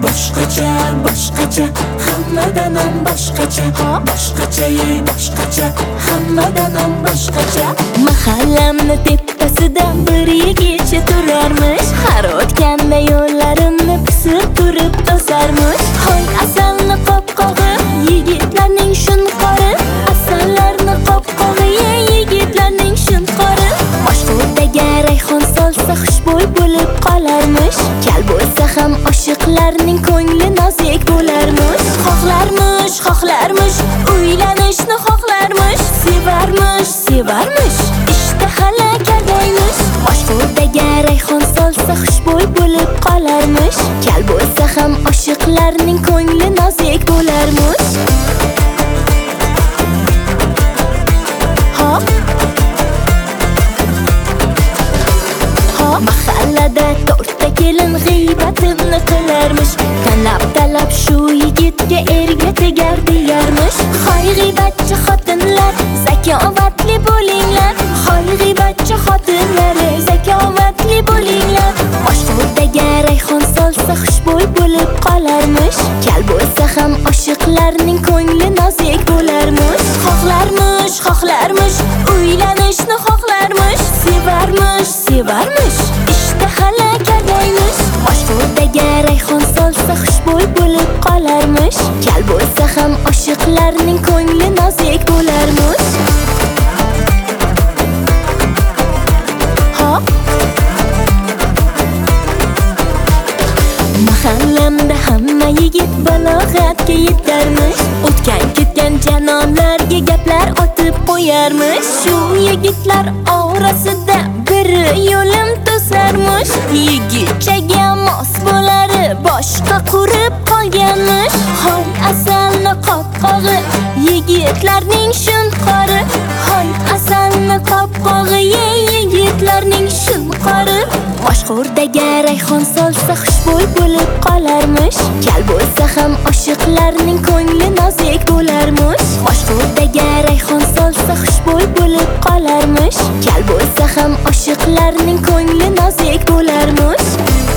boshqacha, boshqacha, hammadan ham boshqacha. Boshqacha, boshqacha, hammadan ham boshqacha. Mahallamni tepasida bir yigitcha turarmish. Har o'tganda yo'llarimni pisib turib to'sarmish. Hoy asalni qopqog'i, yigitlarning shunqori. Asallarni qopqog'i, yigitlarning shunqori. Boshqurdaga rayhon solsa xushbo'y bo'lib qolarmish. Kal bo'lsa ham oshiqlarning ko'ngli nozik bo'larmish. Xohlarmish, xohlarmish, uylanishni xohlarmish. Sevarmish, sevarmish, ishtahala kardaymish. Boshqurdaga rayhon solsa xushbo'y bo'lib qolarmish. Kal bo'lsa ham oshiqlarning ko'ngli nozik bo'larmish. Mahallada to'rtta kelin g'iybatimni qilarmish. Talab shu yigitga erga tegar deyarmish. Hoy g'iybatchi xotinlar, zakovatli bo'linglar. Hoy g'iybatchi xotinlar, zakovatli bo'linglar. Boshqurdaga rayhon solsa xushbo'y bo'lib qolarmish. Kal bo'lsa ham oshiqlarning ko'ngli nozik bo'larmish. Xohlarmish, xohlarmish, uylanishni xohlarmish. Sevarmish, sevarmish, ishtahala kardaymish. Boshqurdaga rayhon solsa xushbo'y bo'lib qolarmish. Kal bo'lsa ham oshiqlarning ko'ngli nozik bo'larmish. Mahallamda hamma yigit balog'atga yetarmish. O'tgan ketgan janonlarga gaplar otib qo'yarmish. Shu yigitlar orasida biri yo'lim to'sarmish. Yigitchaga mos bo'lari boshqa qurib qolganmish. Hoy asalni qopqog'i, yigitlarning shunqori. Hoy asalni qopqog'i, yigitlarning shunqori. Boshqurdaga rayhon solsa xushbo'y bo'lib qolarmish. Kal bo'lsa ham oshiqlarning ko'ngli nozik bo'larmish. Boshqurdaga rayhon solsa xushbo'y bo'lib qolarmish. Kal bo'lsa ham oshiqlarning ko'ngli nozik bo'larmish.